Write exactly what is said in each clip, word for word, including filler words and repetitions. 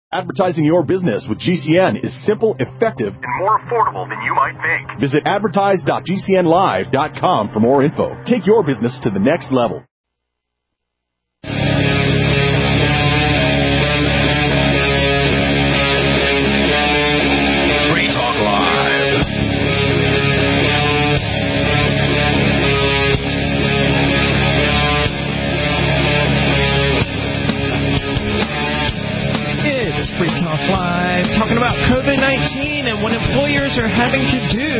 Advertising your business with G C N is simple, effective, and more affordable than you might think. Visit advertise dot g c n live dot com for more info. Take your business to the next level. Free Talk Live. It's Free Talk Live, talking about COVID nineteen and what employers are having to do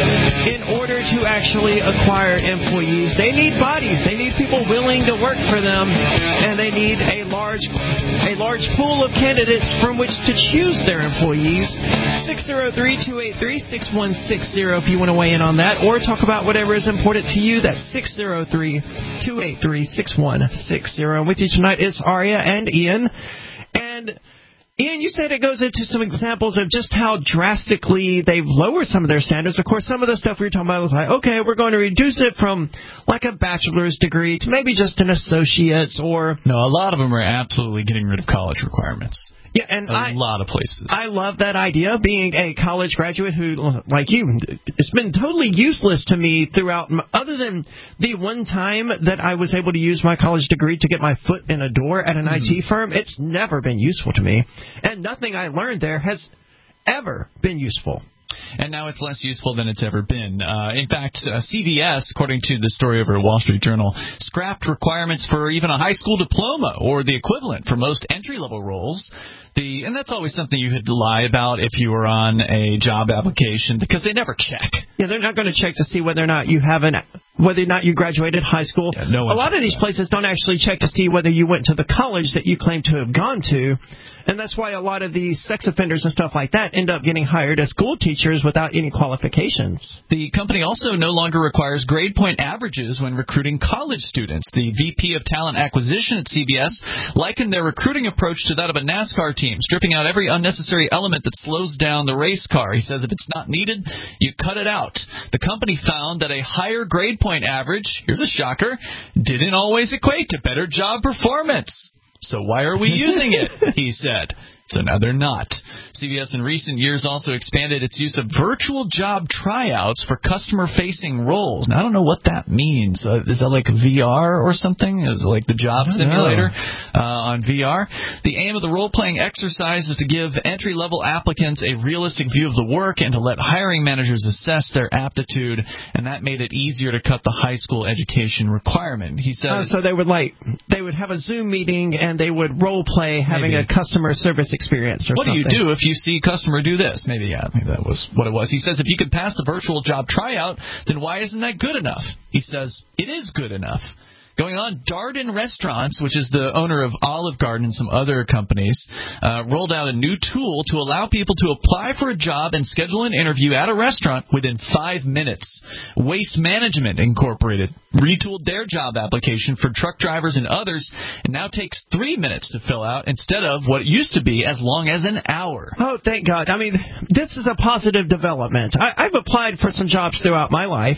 in order to actually acquire employees. They need bodies. They need people willing to work for them, and they need a large a large pool of candidates from which to choose their employees. six oh three, two eight three, six one six zero if you want to weigh in on that, or talk about whatever is important to you. That's six oh three, two eight three, six one six zero. And with you tonight is Aria and Ian. And Ian, you said it goes into some examples of just how drastically they've lowered some of their standards. Of course, some of the stuff we were talking about was like, okay, we're going to reduce it from like a bachelor's degree to maybe just an associate's or... No, a lot of them are absolutely getting rid of college requirements. Yeah, and a I, lot of places. I love that idea. Being a college graduate who, like you, it's been totally useless to me throughout, other than the one time that I was able to use my college degree to get my foot in a door at an mm. I T firm. It's never been useful to me, and nothing I learned there has ever been useful. And now it's less useful than it's ever been. Uh, in fact, uh, C V S, according to the story over at Wall Street Journal, scrapped requirements for even a high school diploma or the equivalent for most entry-level roles. The and that's always something you had to lie about if you were on a job application, because they never check. Yeah, they're not going to check to see whether or not you have an whether or not you graduated high school. Yeah, no one a lot of these that. places don't actually check to see whether you went to the college that you claim to have gone to. And that's why a lot of these sex offenders and stuff like that end up getting hired as school teachers without any qualifications. The company also no longer requires grade point averages when recruiting college students. The V P of Talent Acquisition at C B S likened their recruiting approach to that of a NASCAR team, stripping out every unnecessary element that slows down the race car. He says if it's not needed, you cut it out. The company found that a higher grade point average, here's a shocker, didn't always equate to better job performance. So why are we using it, he said. So now they're not. C B S in recent years also expanded its use of virtual job tryouts for customer-facing roles. Now, I don't know what that means. Uh, is that like V R or something? Is it like the job simulator uh, on V R? The aim of the role-playing exercise is to give entry-level applicants a realistic view of the work and to let hiring managers assess their aptitude, and that made it easier to cut the high school education requirement. He said, uh, so they would like they would have a Zoom meeting and they would role-play having maybe. a customer service experience or what something. What do you do if you see customer do this? Maybe, yeah, maybe that was what it was. He says if you could pass the virtual job tryout, then why isn't that good enough? He says it is good enough. Going on, Darden Restaurants, which is the owner of Olive Garden and some other companies, uh, rolled out a new tool to allow people to apply for a job and schedule an interview at a restaurant within five minutes. Waste Management Incorporated retooled their job application for truck drivers and others, and now takes three minutes to fill out instead of what it used to be as long as an hour. Oh, thank God. I mean, this is a positive development. I, I've applied for some jobs throughout my life.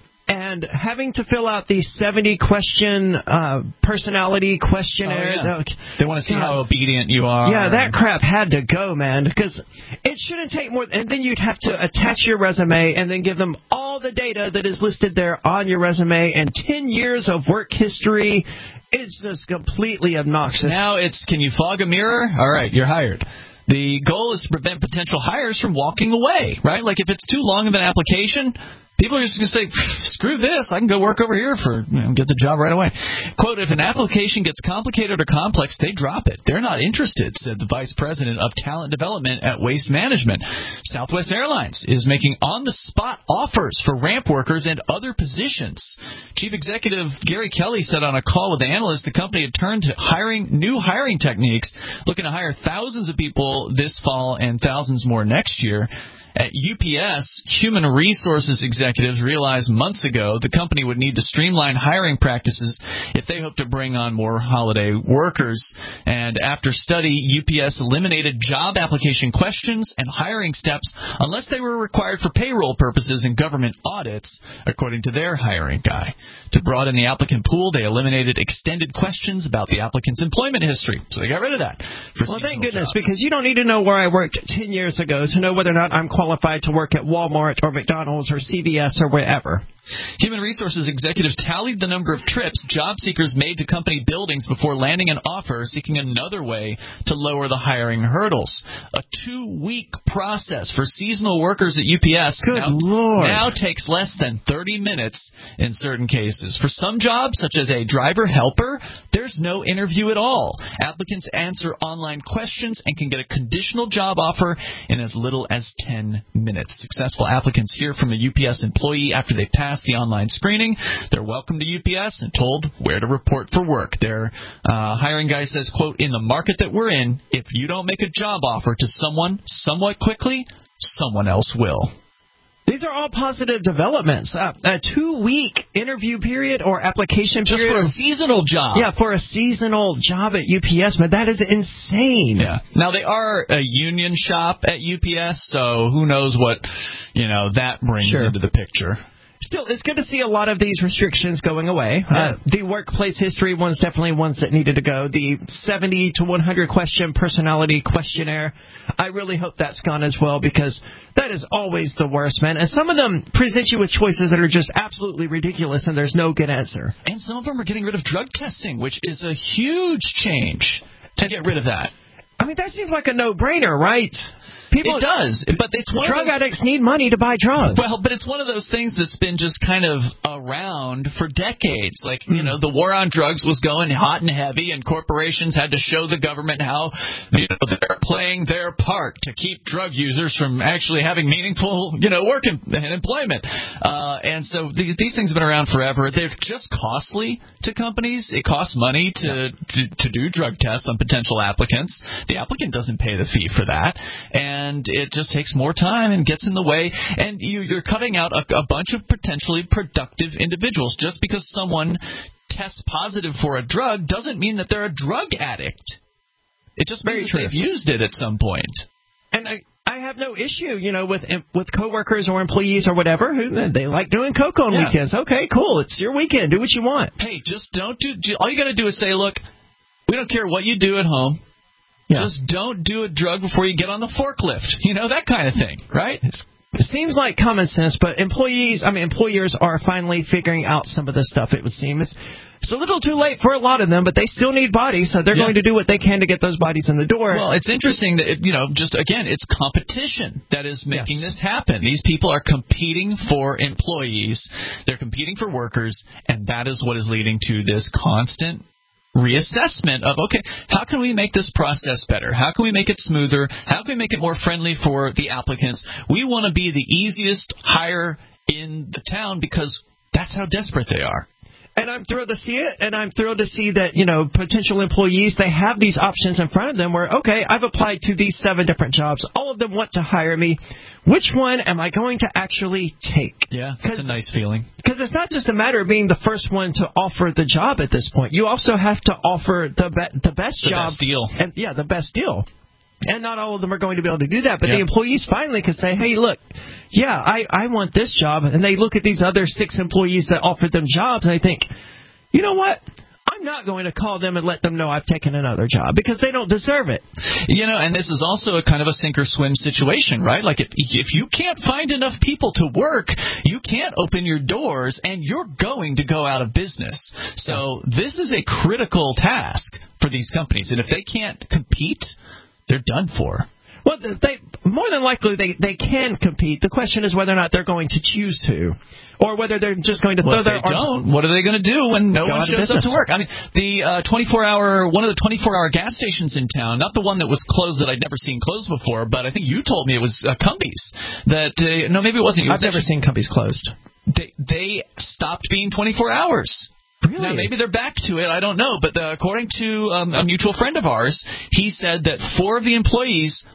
And having to fill out the seventy-question uh, personality questionnaire. Oh, yeah. They want to see God. how obedient you are. Yeah, that crap had to go, man, because it shouldn't take more. And then you'd have to attach your resume and then give them all the data that is listed there on your resume and ten years of work history. It's just completely obnoxious. Now it's, can you fog a mirror? All right, you're hired. The goal is to prevent potential hires from walking away, right? Like if it's too long of an application, people are just going to say, screw this, I can go work over here for, you know, get the job right away. Quote, if an application gets complicated or complex, they drop it. They're not interested, said the vice president of talent development at Waste Management. Southwest Airlines is making on-the-spot offers for ramp workers and other positions. Chief Executive Gary Kelly said on a call with the analyst the company had turned to hiring new hiring techniques, looking to hire thousands of people this fall and thousands more next year. At U P S, human resources executives realized months ago the company would need to streamline hiring practices if they hope to bring on more holiday workers. And after study, U P S eliminated job application questions and hiring steps unless they were required for payroll purposes and government audits, according to their hiring guy. To broaden the applicant pool, they eliminated extended questions about the applicant's employment history. So they got rid of that. For well, thank goodness, jobs. Because you don't need to know where I worked ten years ago to know whether or not I'm qualified to work at Walmart or McDonald's or C V S or wherever. Human resources executives tallied the number of trips job seekers made to company buildings before landing an offer, seeking another way to lower the hiring hurdles. A two-week process for seasonal workers at U P S Good now, Lord. now takes less than thirty minutes in certain cases. For some jobs, such as a driver-helper, there's no interview at all. Applicants answer online questions and can get a conditional job offer in as little as ten minutes. Successful applicants hear from a U P S employee after they pass the online screening. They're welcomed to U P S and told where to report for work. Their uh, hiring guy says, quote, in the market that we're in, if you don't make a job offer to someone somewhat quickly, someone else will. These are all positive developments. Uh, a two-week interview period or application Just period. for a seasonal job. Yeah, for a seasonal job at U P S, but that is insane. Yeah. Now, they are a union shop at U P S, so who knows what, you know, that brings Sure. into the picture. Still, it's good to see a lot of these restrictions going away. Yeah. Uh, the workplace history one's definitely ones that needed to go. The seventy to one hundred question personality questionnaire, I really hope that's gone as well, because that is always the worst, man. And some of them present you with choices that are just absolutely ridiculous, and there's no good answer. And some of them are getting rid of drug testing, which is a huge change to get rid of that. I mean, that seems like a no-brainer, right? People, it does, but it's one drug of those, addicts need money to buy drugs. Well, but it's one of those things that's been just kind of around for decades. Like, you know, the war on drugs was going hot and heavy, and corporations had to show the government how, you know, they're playing their part to keep drug users from actually having meaningful, you know, work and, and employment. Uh, and so the, these things have been around forever. They're just costly to companies. It costs money to, to, to do drug tests on potential applicants. The applicant doesn't pay the fee for that. And And it just takes more time and gets in the way. And you, you're cutting out a, a bunch of potentially productive individuals. Just because someone tests positive for a drug doesn't mean that they're a drug addict. It just means that they've used it at some point. And I, I have no issue, you know, with with coworkers or employees or whatever who they like doing coke on Yeah. weekends. Okay, cool. It's your weekend. Do what you want. Hey, just don't do. All you got to do is say, look, we don't care what you do at home. Yeah. Just don't do a drug before you get on the forklift. You know, that kind of thing, right? It seems like common sense, but employees, I mean, employers are finally figuring out some of this stuff, it would seem. It's, it's a little too late for a lot of them, but they still need bodies, so they're Yeah. going to do what they can to get those bodies in the door. Well, it's interesting that, it, you know, just, again, it's competition that is making Yes. this happen. These people are competing for employees. They're competing for workers, and that is what is leading to this constant reassessment of, okay, how can we make this process better? How can we make it smoother? How can we make it more friendly for the applicants? We want to be the easiest hire in the town because that's how desperate they are. And I'm thrilled to see it, and I'm thrilled to see that, you know, potential employees, they have these options in front of them where, okay, I've applied to these seven different jobs. All of them want to hire me. Which one am I going to actually take? Yeah, that's a nice feeling. Because it's not just a matter of being the first one to offer the job at this point. You also have to offer the be- the best The job. best deal. And, yeah, the best deal. And not all of them are going to be able to do that. But Yeah. the employees finally can say, hey, look, yeah, I, I want this job. And they look at these other six employees that offered them jobs, and they think, you know what? I'm not going to call them and let them know I've taken another job because they don't deserve it. You know, and this is also a kind of a sink or swim situation, right? Like if if you can't find enough people to work, you can't open your doors and you're going to go out of business. So this is a critical task for these companies. And if they can't compete, they're done for. Well, they more than likely they, they can compete. The question is whether or not they're going to choose to. Or whether they're just going to well, throw if their they don't, what are they going to do when no one shows up to work? I mean, the uh, twenty-four hour, one of the twenty-four hour gas stations in town, not the one that was closed that I'd never seen closed before, but I think you told me it was uh, Cumbies. That uh, no, maybe it wasn't. It was I've never actually, seen Cumbies closed. They they stopped being twenty-four hours. Really? Now, maybe they're back to it. I don't know. But uh, according to um, a mutual friend of ours, he said that four of the employees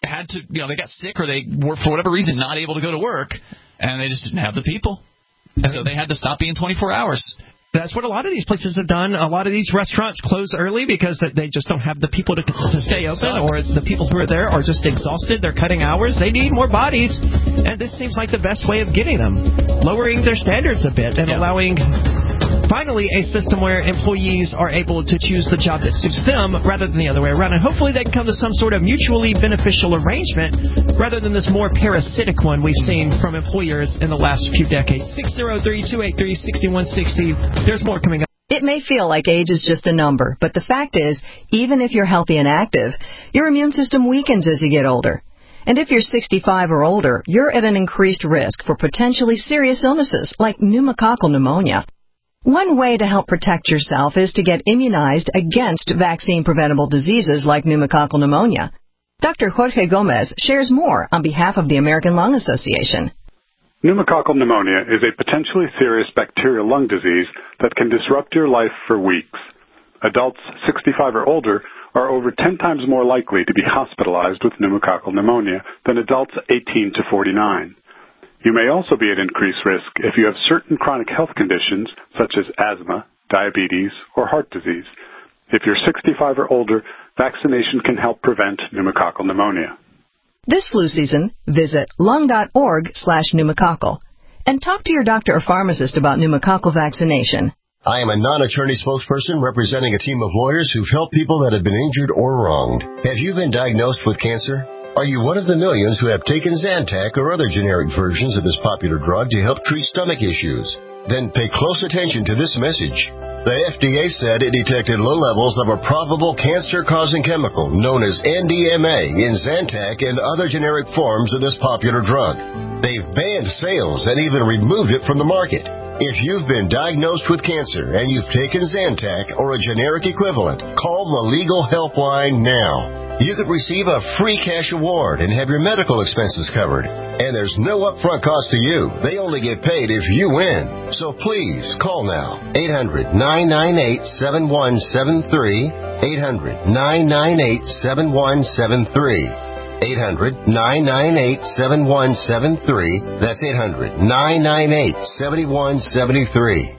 had to, you know, they got sick or they were, for whatever reason, not able to go to work, and they just didn't have the people. So they had to stop being twenty-four hours. That's what a lot of these places have done. A lot of these restaurants close early because they just don't have the people to, to stay it open, sucks. or the people who are there are just exhausted. They're cutting hours. They need more bodies, and this seems like the best way of getting them, lowering their standards a bit and yeah. allowing, finally, a system where employees are able to choose the job that suits them rather than the other way around. And hopefully they can come to some sort of mutually beneficial arrangement rather than this more parasitic one we've seen from employers in the last few decades. six oh three, two eight three, six one six zero. There's more coming up. It may feel like age is just a number, but the fact is, even if you're healthy and active, your immune system weakens as you get older. And if you're sixty-five or older, you're at an increased risk for potentially serious illnesses like pneumococcal pneumonia. One way to help protect yourself is to get immunized against vaccine-preventable diseases like pneumococcal pneumonia. Doctor Jorge Gomez shares more on behalf of the American Lung Association. Pneumococcal pneumonia is a potentially serious bacterial lung disease that can disrupt your life for weeks. Adults sixty-five or older are over ten times more likely to be hospitalized with pneumococcal pneumonia than adults eighteen to forty-nine. You may also be at increased risk if you have certain chronic health conditions such as asthma, diabetes, or heart disease. If you're sixty-five or older, vaccination can help prevent pneumococcal pneumonia. This flu season, visit lung.org slash pneumococcal and talk to your doctor or pharmacist about pneumococcal vaccination. I am a non-attorney spokesperson representing a team of lawyers who've helped people that have been injured or wronged. Have you been diagnosed with cancer? Are you one of the millions who have taken Zantac or other generic versions of this popular drug to help treat stomach issues? Then pay close attention to this message. The F D A said it detected low levels of a probable cancer-causing chemical known as N D M A in Zantac and other generic forms of this popular drug. They've banned sales and even removed it from the market. If you've been diagnosed with cancer and you've taken Zantac or a generic equivalent, call the Legal Helpline now. You could receive a free cash award and have your medical expenses covered. And there's no upfront cost to you. They only get paid if you win. So please, call now. eight hundred, nine nine eight, seven one seven three. eight hundred, nine nine eight, seven one seven three. eight hundred, nine nine eight, seven one seven three. That's eight hundred, nine nine eight, seven one seven three.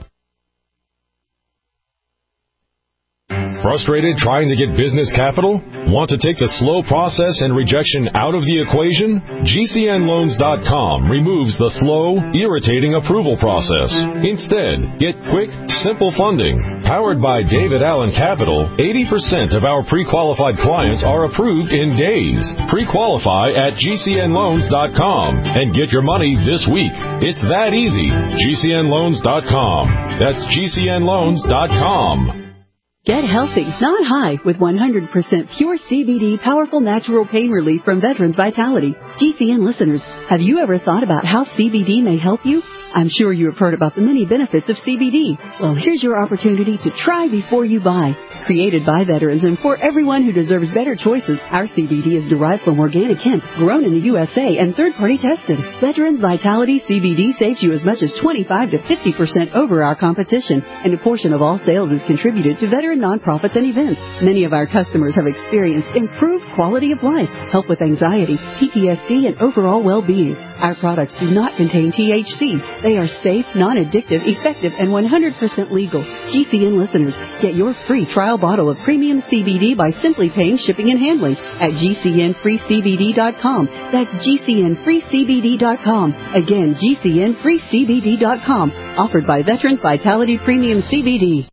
Frustrated trying to get business capital? Want to take the slow process and rejection out of the equation? G C N loans dot com removes the slow, irritating approval process. Instead, get quick, simple funding. Powered by David Allen Capital, eighty percent of our pre-qualified clients are approved in days. Pre-qualify at G C N loans dot com and get your money this week. It's that easy. G C N loans dot com. That's G C N loans dot com. Get healthy, not high, with one hundred percent pure C B D powerful natural pain relief from Veterans Vitality. G C N listeners, have you ever thought about how C B D may help you? I'm sure you have heard about the many benefits of C B D. Well, here's your opportunity to try before you buy. Created by veterans and for everyone who deserves better choices, our C B D is derived from organic hemp, grown in the U S A, and third-party tested. Veterans Vitality C B D saves you as much as twenty-five to fifty percent over our competition, and a portion of all sales is contributed to veteran nonprofits and events. Many of our customers have experienced improved quality of life, help with anxiety, P T S D, and overall well-being. Our products do not contain T H C. They are safe, non-addictive, effective, and one hundred percent legal. G C N listeners, get your free trial bottle of premium C B D by simply paying shipping and handling at G C N free C B D dot com. That's G C N free C B D dot com. Again, G C N free C B D dot com. Offered by Veterans Vitality Premium C B D.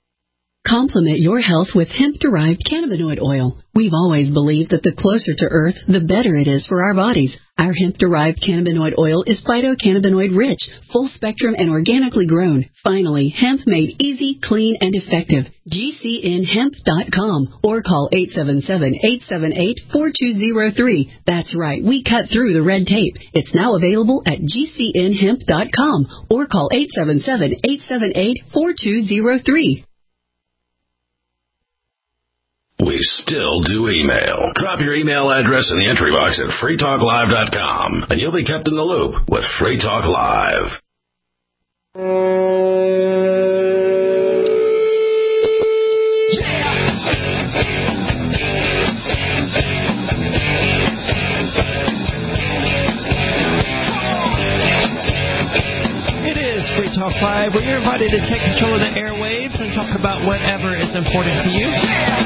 Complement your health with hemp-derived cannabinoid oil. We've always believed that the closer to Earth, the better it is for our bodies. Our hemp-derived cannabinoid oil is phytocannabinoid-rich, full-spectrum, and organically grown. Finally, hemp made easy, clean, and effective. G C N hemp dot com or call eight seven seven, eight seven eight, four two zero three. That's right, we cut through the red tape. It's now available at G C N hemp dot com or call eight seven seven, eight seven eight, four two zero three. We still do email. Drop your email address in the entry box at free talk live dot com, and you'll be kept in the loop with Free Talk Live. Talk Live, where you're invited to take control of the airwaves and talk about whatever is important to you.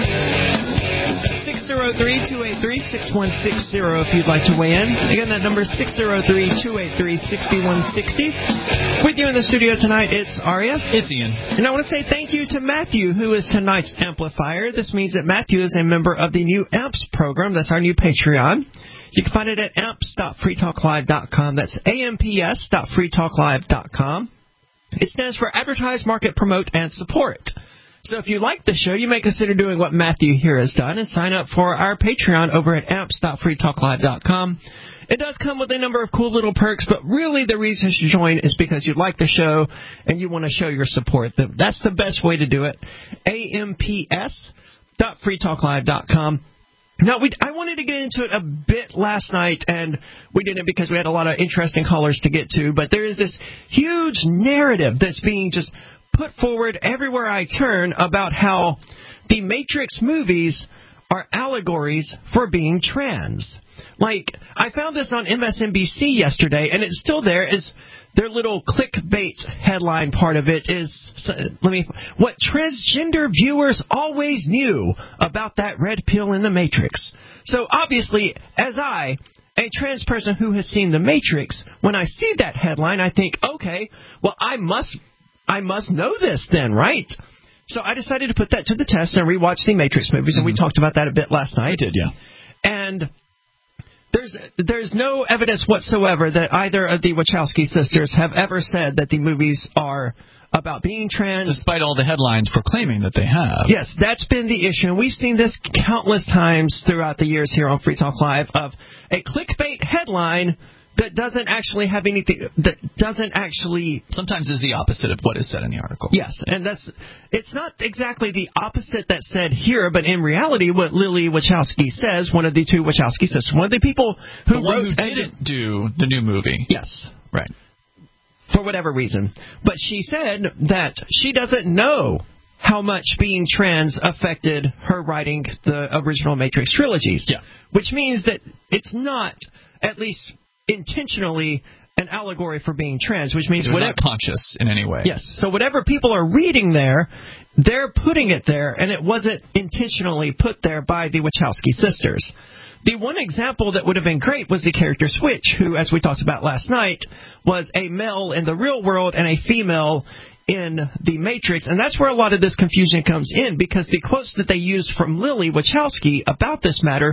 six oh three, two eight three, six one six zero if you'd like to weigh in. Again, that number is six oh three, two eight three, six one six oh. With you in the studio tonight, it's Aria. It's Ian. And I want to say thank you to Matthew, who is tonight's amplifier. This means that Matthew is a member of the new A M P S program. That's our new Patreon. You can find it at amps dot free talk live dot com. That's A M P S dot free talk live dot com. It stands for Advertise, Market, Promote, and Support. So if you like the show, you may consider doing what Matthew here has done and sign up for our Patreon over at amps dot free talk live dot com. It does come with a number of cool little perks, but really the reason you should join is because you like the show and you want to show your support. That's the best way to do it. A M P S dot free talk live dot com. Now, we, I wanted to get into it a bit last night, and we didn't because we had a lot of interesting callers to get to, but there is this huge narrative that's being just put forward everywhere I turn about how the Matrix movies are allegories for being trans. Like, I found this on M S N B C yesterday, and it's still there. It's their little clickbait headline part of it is, let me, what transgender viewers always knew about that red pill in the Matrix. So obviously, as I, a trans person who has seen the Matrix, when I see that headline, I think, okay, well, I must, I must know this then, right? So I decided to put that to the test and rewatch the Matrix movies, mm-hmm. and we talked about that a bit last night. We did, yeah. And There's there's no evidence whatsoever that either of the Wachowski sisters have ever said that the movies are about being trans. Despite all the headlines proclaiming that they have. Yes, that's been the issue. And we've seen this countless times throughout the years here on Free Talk Live of a clickbait headline that doesn't actually have anything, that doesn't actually... Sometimes is the opposite of what is said in the article. Yes, and that's, it's not exactly the opposite that's said here, but in reality, what Lily Wachowski says, one of the two Wachowski sisters, one of the people who the one wrote... who didn't do the new movie. Yes. Right. For whatever reason. But she said that she doesn't know how much being trans affected her writing the original Matrix trilogies. Yeah. Which means that it's not, at least... intentionally an allegory for being trans, which means whatever, not conscious in any way. Yes. So whatever people are reading there, they're putting it there, and it wasn't intentionally put there by the Wachowski sisters. The one example that would have been great was the character Switch, who, as we talked about last night, was a male in the real world and a female in the Matrix, and that's where a lot of this confusion comes in, because the quotes that they use from Lily Wachowski about this matter,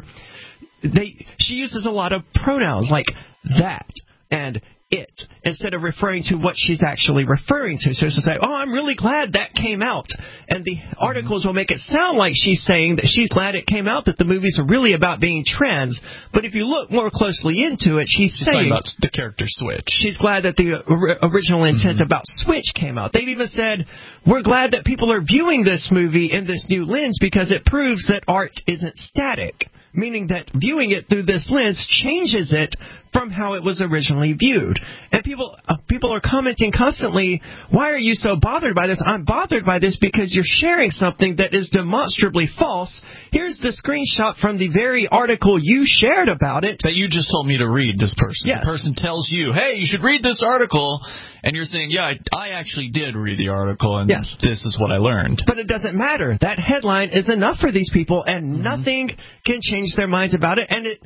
they she uses a lot of pronouns like that and it, instead of referring to what she's actually referring to. So she'll say, oh, I'm really glad that came out. And the articles will make it sound like she's saying that she's glad it came out, that the movies are really about being trans. But if you look more closely into it, she's, she's saying... talking about the character Switch. She's glad that the or- original intent mm-hmm. about Switch came out. They've even said, we're glad that people are viewing this movie in this new lens because it proves that art isn't static. Meaning that viewing it through this lens changes it from how it was originally viewed. And people uh, people are commenting constantly, why are you so bothered by this? I'm bothered by this because you're sharing something that is demonstrably false. Here's the screenshot from the very article you shared about it. That you just told me to read, this person. Yes. The person tells you, hey, you should read this article. And you're saying, yeah, I, I actually did read the article, and yes. this is what I learned. But it doesn't matter. That headline is enough for these people, and mm-hmm. nothing can change their minds about it. And it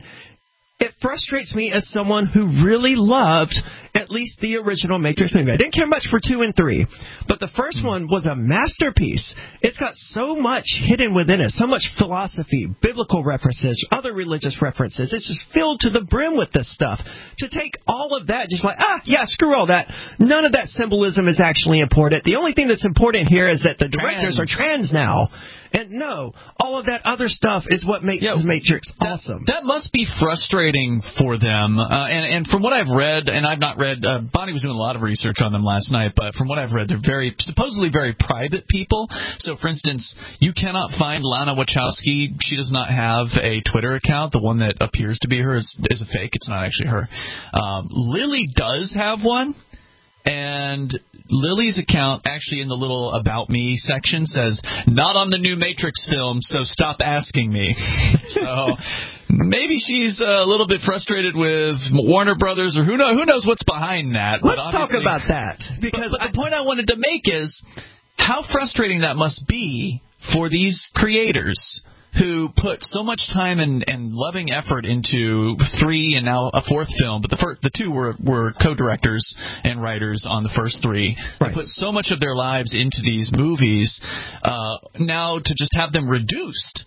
it frustrates me as someone who really loved at least the original Matrix movie. I didn't care much for two and three, but the first one was a masterpiece. It's got so much hidden within it, so much philosophy, biblical references, other religious references. It's just filled to the brim with this stuff. To take all of that, just like, ah, yeah, screw all that. None of that symbolism is actually important. The only thing that's important here is that the directors trans. are trans now. And no, all of that other stuff is what makes yeah, the Matrix that, awesome. That must be frustrating for them. Uh, and, and from what I've read, and I've not read, uh, Bonnie was doing a lot of research on them last night, but from what I've read, they're very, supposedly very private people. So, for instance, you cannot find Lana Wachowski. She does not have a Twitter account. The one that appears to be her is, is a fake. It's not actually her. Um, Lily does have one. And Lily's account, actually in the little About Me section, says, not on the new Matrix film, so stop asking me. So Maybe she's a little bit frustrated with Warner Brothers, or who knows, who knows what's behind that. Let's talk about that. Because but, but the point I wanted to make is how frustrating that must be for these creators who put so much time and, and loving effort into three and now a fourth film, but the first, the two were, were co-directors and writers on the first three. Right. They put so much of their lives into these movies, uh, now to just have them reduced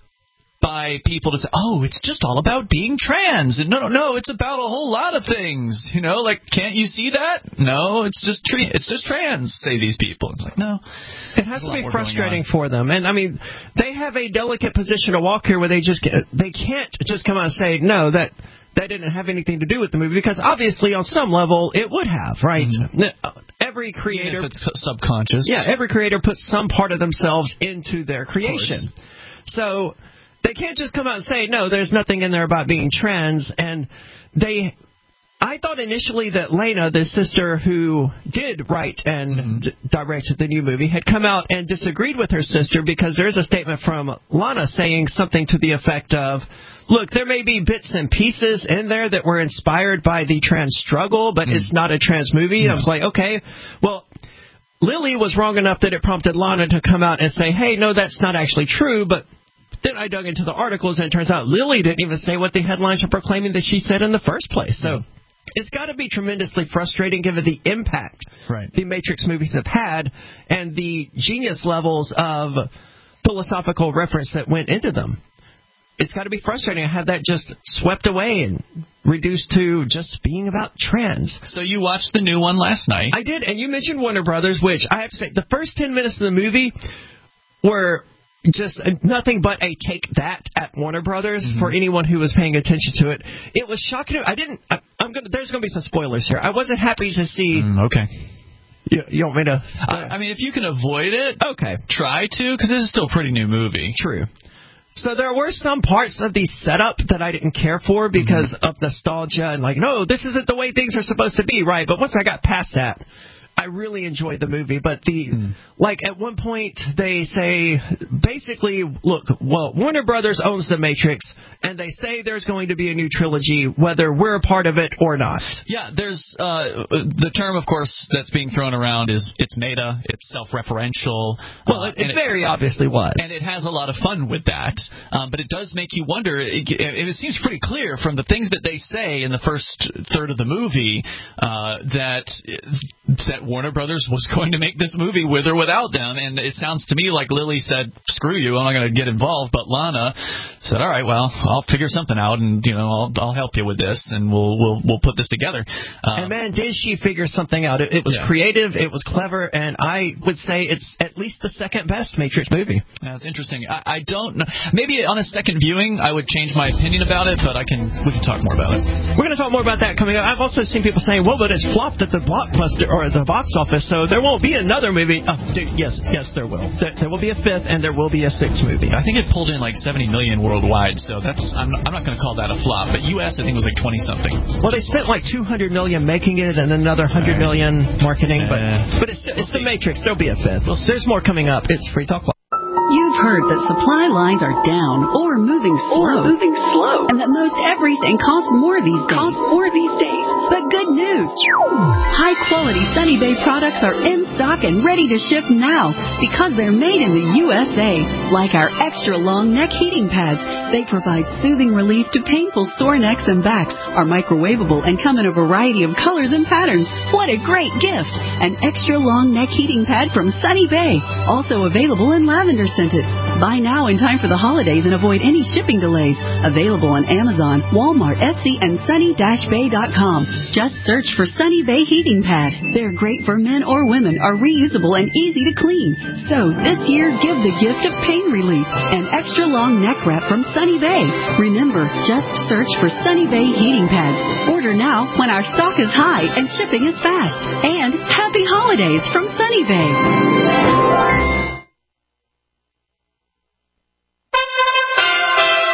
by people to say, oh, it's just all about being trans. And no, no, no, it's about a whole lot of things. You know, like, can't you see that? No, it's just tra- it's just trans, say these people. It's like, no. It has to be frustrating for them. And, I mean, they have a delicate position to walk here where they just get, they can't just come out and say, no, that that didn't have anything to do with the movie, because obviously on some level it would have, right? Mm-hmm. Every creator... Even if it's subconscious. Yeah, every creator puts some part of themselves into their creation. So... they can't just come out and say, no, there's nothing in there about being trans. And they, I thought initially that Lena, the sister who did write and mm-hmm. d- direct the new movie, had come out and disagreed with her sister, because there's a statement from Lana saying something to the effect of, look, there may be bits and pieces in there that were inspired by the trans struggle, but mm-hmm. it's not a trans movie. No. I was like, okay, well... Lily was wrong enough that it prompted Lana to come out and say, hey, no, that's not actually true, but... then I dug into the articles, and it turns out Lily didn't even say what the headlines are proclaiming that she said in the first place. So yeah. It's got to be tremendously frustrating given the impact right. the Matrix movies have had and the genius levels of philosophical reference that went into them. It's got to be frustrating to have that just swept away and reduced to just being about trans. So you watched the new one last night. I did, and you mentioned Warner Brothers, which I have to say, the first ten minutes of the movie were... just nothing but a take that at Warner Brothers mm-hmm. for anyone who was paying attention to it. It was shocking. I didn't. I, I'm gonna. There's gonna be some spoilers here. I wasn't happy to see. Mm, okay. You, you want me to? Uh, I mean, if you can avoid it, okay. Try to, because this is still a pretty new movie. True. So there were some parts of the setup that I didn't care for because mm-hmm. of nostalgia and like, no, this isn't the way things are supposed to be, right? But once I got past that, I really enjoyed the movie, but the mm. like at one point they say basically, look, well, Warner Brothers owns The Matrix, and they say there's going to be a new trilogy, whether we're a part of it or not. Yeah, there's uh, the term, of course, that's being thrown around is it's meta, it's self-referential. Well, uh, it, it very it, obviously was, and it has a lot of fun with that. Um, but it does make you wonder. It, it, it seems pretty clear from the things that they say in the first third of the movie uh, that that. Warner Brothers was going to make this movie with or without them, and it sounds to me like Lily said, screw you, I'm not going to get involved, but Lana said, all right, well, I'll figure something out, and, you know, I'll, I'll help you with this, and we'll we'll we'll put this together. Um, and, man, did she figure something out. It, it was yeah. creative, it was clever, and I would say it's at least the second best Matrix movie. That's interesting. I, I don't know. Maybe on a second viewing, I would change my opinion about it, but I can we can talk more about it. We're going to talk more about that coming up. I've also seen people saying, well, but it's flopped at the blockbuster, or the box office, so there won't be another movie. Oh, dude, yes, yes, there will. There, there will be a fifth, and there will be a sixth movie. I think it pulled in like seventy million worldwide, so that's I'm not, I'm not going to call that a flop. But U S, I think, was like twenty something. Well, they spent like two hundred million making it, and another one hundred million marketing. But uh, but it's it's we'll the Matrix. There'll be a fifth. We'll There's more coming up. It's Free Talk Live. You've heard that supply lines are down or moving slow, or moving slow, and that most everything costs more these days. Costs more these days. But good news! High-quality Sunny Bay products are in stock and ready to ship now because they're made in the U S A. Like our extra-long neck heating pads, they provide soothing relief to painful sore necks and backs, are microwavable, and come in a variety of colors and patterns. What a great gift! An extra-long neck heating pad from Sunny Bay, also available in lavender scented. Buy now in time for the holidays and avoid any shipping delays. Available on Amazon, Walmart, Etsy, and sunny dash bay dot com. Just search for Sunny Bay Heating Pad. They're great for men or women, are reusable and easy to clean. So this year, give the gift of pain relief. An extra long neck wrap from Sunny Bay. Remember, just search for Sunny Bay Heating Pads. Order now when our stock is high and shipping is fast. And happy holidays from Sunny Bay.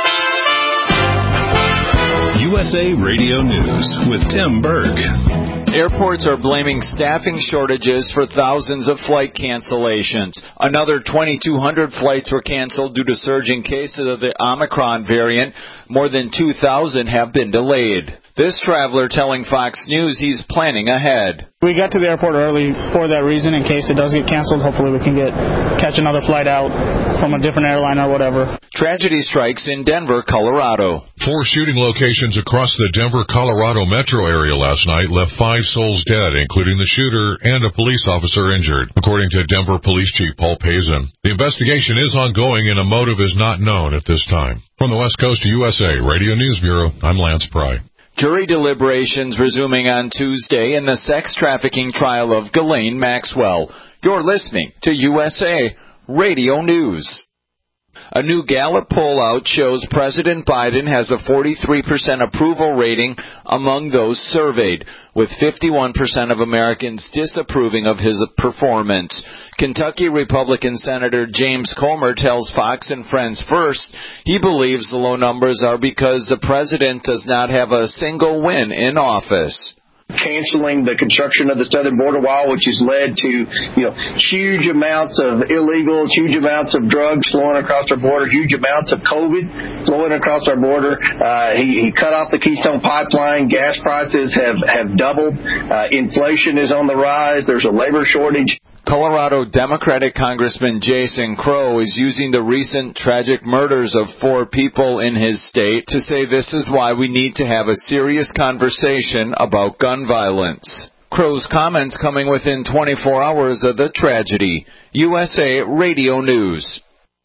U S A Radio News with Tim Berg. Airports are blaming staffing shortages for thousands of flight cancellations. Another twenty-two hundred flights were canceled due to surging cases of the Omicron variant. More than two thousand have been delayed. This traveler telling Fox News he's planning ahead. We got to the airport early for that reason, in case it does get canceled. Hopefully we can get catch another flight out from a different airline or whatever. Tragedy strikes in Denver, Colorado. Four shooting locations across the Denver, Colorado metro area last night left five souls dead, including the shooter and a police officer injured, according to Denver Police Chief Paul Pazin. The investigation is ongoing and a motive is not known at this time. From the West Coast to U S A Radio News Bureau, I'm Lance Pry. Jury deliberations resuming on Tuesday in the sex trafficking trial of Ghislaine Maxwell. You're listening to U S A Radio News. A new Gallup poll out shows President Biden has a forty-three percent approval rating among those surveyed, with fifty-one percent of Americans disapproving of his performance. Kentucky Republican Senator James Comer tells Fox and Friends First he believes the low numbers are because the president does not have a single win in office. Canceling the construction of the southern border wall, which has led to, you know, huge amounts of illegals, huge amounts of drugs flowing across our border, huge amounts of COVID flowing across our border. Uh, he, he cut off the Keystone Pipeline. Gas prices have, have doubled. Uh, inflation is on the rise. There's a labor shortage. Colorado Democratic Congressman Jason Crow is using the recent tragic murders of four people in his state to say this is why we need to have a serious conversation about gun violence. Crow's comments coming within twenty-four hours of the tragedy. U S A Radio News.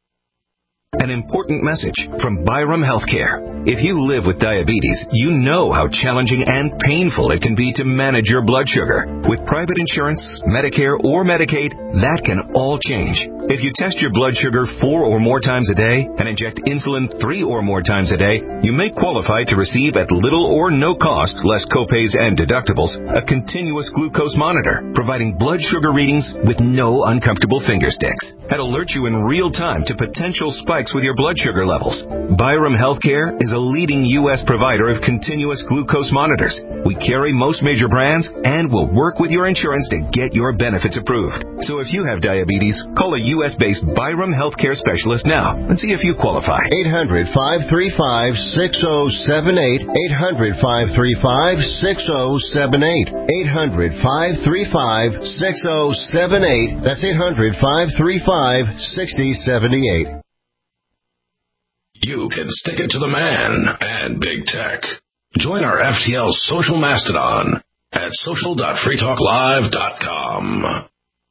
An important message from Byram Healthcare. If you live with diabetes, you know how challenging and painful it can be to manage your blood sugar. With private insurance, Medicare, or Medicaid, that can all change. If you test your blood sugar four or more times a day and inject insulin three or more times a day, you may qualify to receive at little or no cost, less copays and deductibles, a continuous glucose monitor, providing blood sugar readings with no uncomfortable finger sticks. That alert you in real time to potential spikes with your blood sugar levels. Byram Healthcare is a leading U S provider of continuous glucose monitors. We carry most major brands and will work with your insurance to get your benefits approved. So if you have diabetes, call a U S-based Byram Healthcare specialist now and see if you qualify. eight hundred, five three five, six oh seven eight. eight hundred, five three five, six oh seven eight. eight hundred, five three five, six oh seven eight. That's eight hundred, five three five, six oh seven eight. You can stick it to the man and big tech. Join our F T L social mastodon at social dot free talk live dot com.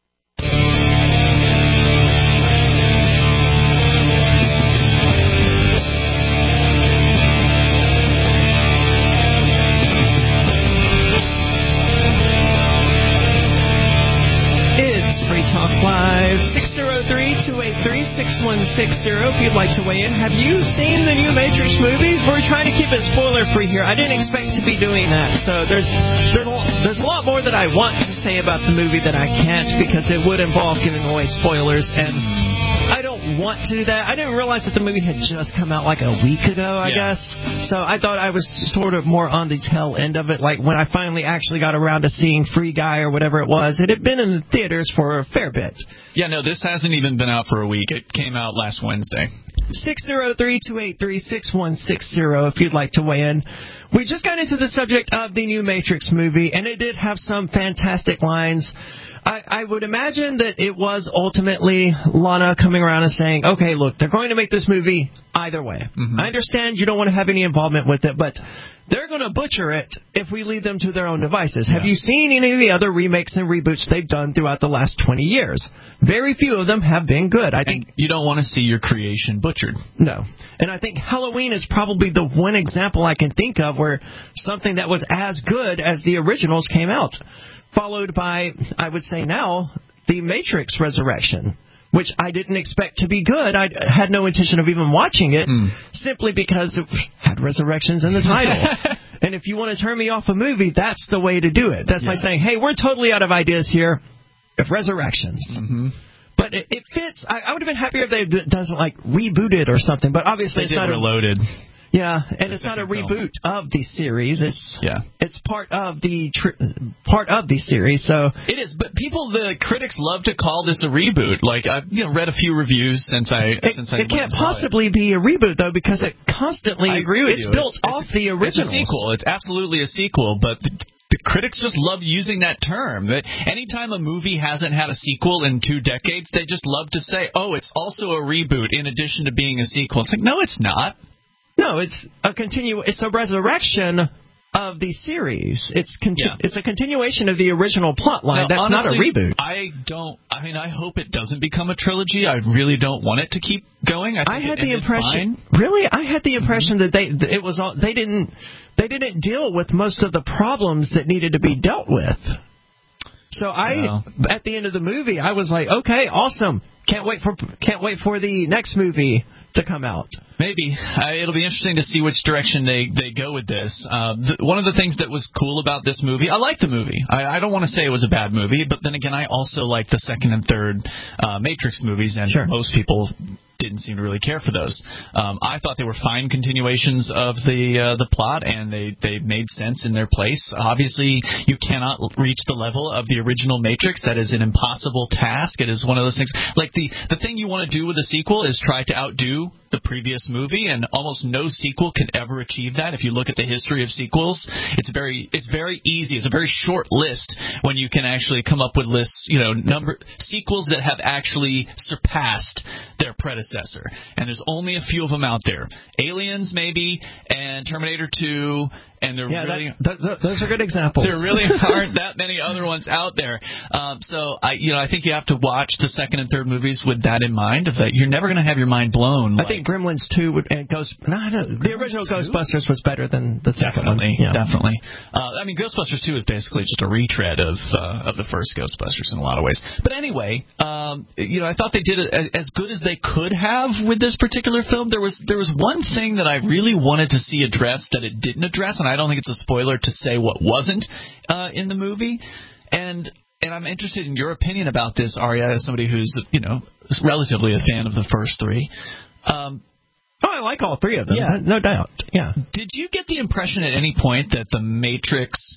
Free Talk Live, six oh three, two eight three, six one six oh if you'd like to weigh in. Have you seen the new Matrix movies? We're trying to keep it spoiler-free here. I didn't expect to be doing that, so there's there's a, there's a lot more that I want to say about the movie that I can't because it would involve giving away spoilers, and I don't want to do that. I didn't realize that the movie had just come out like a week ago, I yeah. guess, so I thought I was sort of more on the tail end of it, like when I finally actually got around to seeing Free Guy or whatever it was. It had been in the theaters for a fair bit. Yeah, no, this hasn't even been out for a week. It came out last Wednesday. six oh three, two eight three, six one six oh if you'd like to weigh in. We just got into the subject of the new Matrix movie, and it did have some fantastic lines. I, I would imagine that it was ultimately Lana coming around and saying, okay, look, they're going to make this movie either way. Mm-hmm. I understand you don't want to have any involvement with it, but they're going to butcher it if we leave them to their own devices. Yeah. Have you seen any of the other remakes and reboots they've done throughout the last twenty years? Very few of them have been good. I think and you don't want to see your creation butchered. No. And I think Halloween is probably the one example I can think of where something that was as good as the originals came out. Followed by, I would say now, The Matrix Resurrection, which I didn't expect to be good. I had no intention of even watching it, mm. simply because it had resurrections in the title. And if you want to turn me off a movie, that's the way to do it. That's yeah. like saying, hey, we're totally out of ideas here. If resurrections. Mm-hmm. But it, it fits. I, I would have been happier if they d- doesn't like reboot it or something. But obviously, they it's did not Reloaded. A, Yeah, and it's not a reboot film. of the series. It's yeah. it's part of the tr- part of the series. So it is. But people, the critics, love to call this a reboot. Like I've you know read a few reviews since I it, since I it can't possibly it. be a reboot though, because it constantly I agree with it's you. built it's, off it's, the original. It's a sequel. It's absolutely a sequel, but. The, The critics just love using that term. That anytime a movie hasn't had a sequel in two decades, they just love to say, "Oh, it's also a reboot in addition to being a sequel." It's like, no, it's not. No, it's a continu- It's a resurrection of the series. It's conti- yeah. It's a continuation of the original plot line. Now, That's honestly, not a reboot. I don't. I mean, I hope it doesn't become a trilogy. I really don't want it to keep going. I, think I had it the impression. Fine. Really, I had the impression mm-hmm. that they that it was all, they didn't they didn't deal with most of the problems that needed to be dealt with. So I, no. at the end of the movie, I was like, okay, awesome. Can't wait for can't wait for the next movie to come out. Maybe. Uh, it'll be interesting to see which direction they, they go with this. Uh, the, one of the things that was cool about this movie, I like the movie. I, I don't want to say it was a bad movie, but then again, I also like the second and third uh, Matrix movies, and sure. most people didn't seem to really care for those. Um, I thought they were fine continuations of the uh, the plot, and they, they made sense in their place. Obviously, you cannot reach the level of the original Matrix. That is an impossible task. It is one of those things. Like the, the thing you want to do with a sequel is try to outdo the previous movie, and almost no sequel can ever achieve that. If you look at the history of sequels, it's very it's very easy. It's a very short list when you can actually come up with lists, you know, number sequels that have actually surpassed their predecessor. And there's only a few of them out there. Aliens, maybe, and Terminator two. And there yeah, really that, that, those are good examples. There really aren't that many other ones out there. Um, so I, you know, I think you have to watch the second and third movies with that in mind. Of that, you're never going to have your mind blown. I like, think Gremlins two would, and Ghost. No, no, the original two? Ghostbusters was better than the second definitely, one. Yeah. Definitely. Uh, I mean, Ghostbusters two is basically just a retread of uh, of the first Ghostbusters in a lot of ways. But anyway, um, you know, I thought they did it as good as they could have with this particular film. There was there was one thing that I really wanted to see addressed that it didn't address, and I don't think it's a spoiler to say what wasn't uh, in the movie. And and I'm interested in your opinion about this, Arya, as somebody who's, you know, relatively a fan of the first three. Um, oh, I like all three of them. Yeah. No doubt. Yeah. Did you get the impression at any point that the Matrix,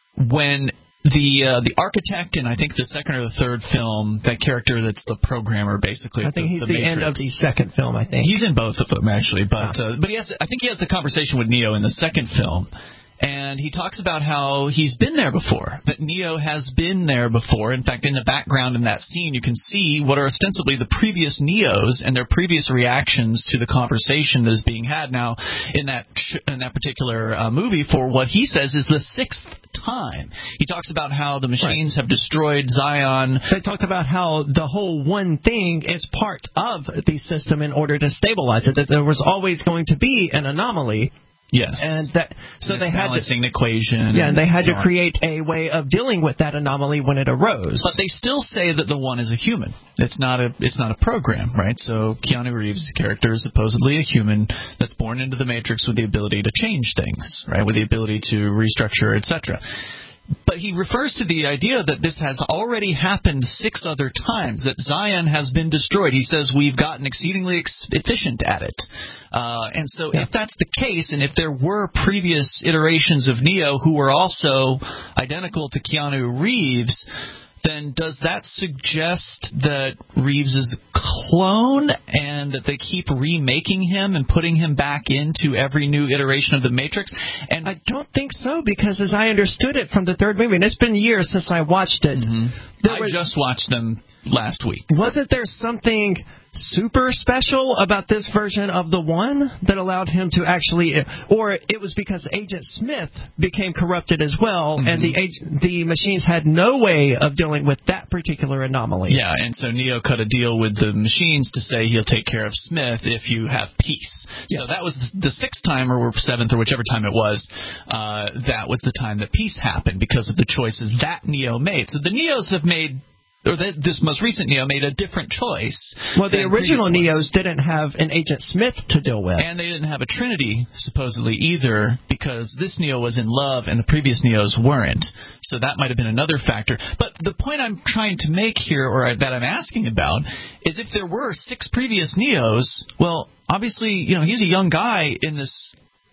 when the uh, the architect in, I think, the second or the third film, that character that's the programmer, basically. I think the, he's the, the Matrix. end of the second film, I think. He's in both of them, actually. But uh, but he has, I think he has the conversation with Neo in the second film. And he talks about how he's been there before, that Neo has been there before. In fact, in the background in that scene, you can see what are ostensibly the previous Neos and their previous reactions to the conversation that is being had now in that in that particular uh, movie for what he says is the sixth time. He talks about how the machines right. have destroyed Zion. They talked about how the whole one thing is part of the system in order to stabilize it, that there was always going to be an anomaly. Yes, and that so and they had balancing to, an equation. Yeah, and they had so to create a way of dealing with that anomaly when it arose. But they still say that the one is a human. It's not a it's not a program, right? So Keanu Reeves' character is supposedly a human that's born into the Matrix with the ability to change things, right? With the ability to restructure, et cetera. But he refers to the idea that this has already happened six other times, that Zion has been destroyed. He says we've gotten exceedingly ex- efficient at it. Uh, and so yeah. if that's the case, and if there were previous iterations of Neo who were also identical to Keanu Reeves, then does that suggest that Reeves is a clone and that they keep remaking him and putting him back into every new iteration of the Matrix? And I don't think so, because as I understood it from the third movie, and it's been years since I watched it. Mm-hmm. I was, just watched them last week. Wasn't there something super special about this version of the one that allowed him to actually, or it was because Agent Smith became corrupted as well, mm-hmm. and the the machines had no way of dealing with that particular anomaly. Yeah, and so Neo cut a deal with the machines to say he'll take care of Smith if you have peace. Yes. So that was the sixth time or seventh or whichever time it was, uh, that was the time that peace happened because of the choices that Neo made. So the Neos have made or that this most recent Neo made a different choice. Well, the original Neos didn't have an Agent Smith to deal with. And they didn't have a Trinity, supposedly, either, because this Neo was in love and the previous Neos weren't. So that might have been another factor. But the point I'm trying to make here, or that I'm asking about, is if there were six previous Neos, well, obviously, you know, he's a young guy in this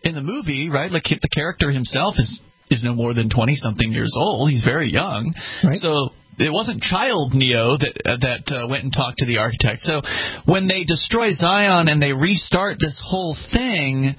in the movie, right? Like the character himself is is no more than twenty-something years old. He's very young. Right. So it wasn't child Neo that uh, that uh, went and talked to the architect. So when they destroy Zion and they restart this whole thing,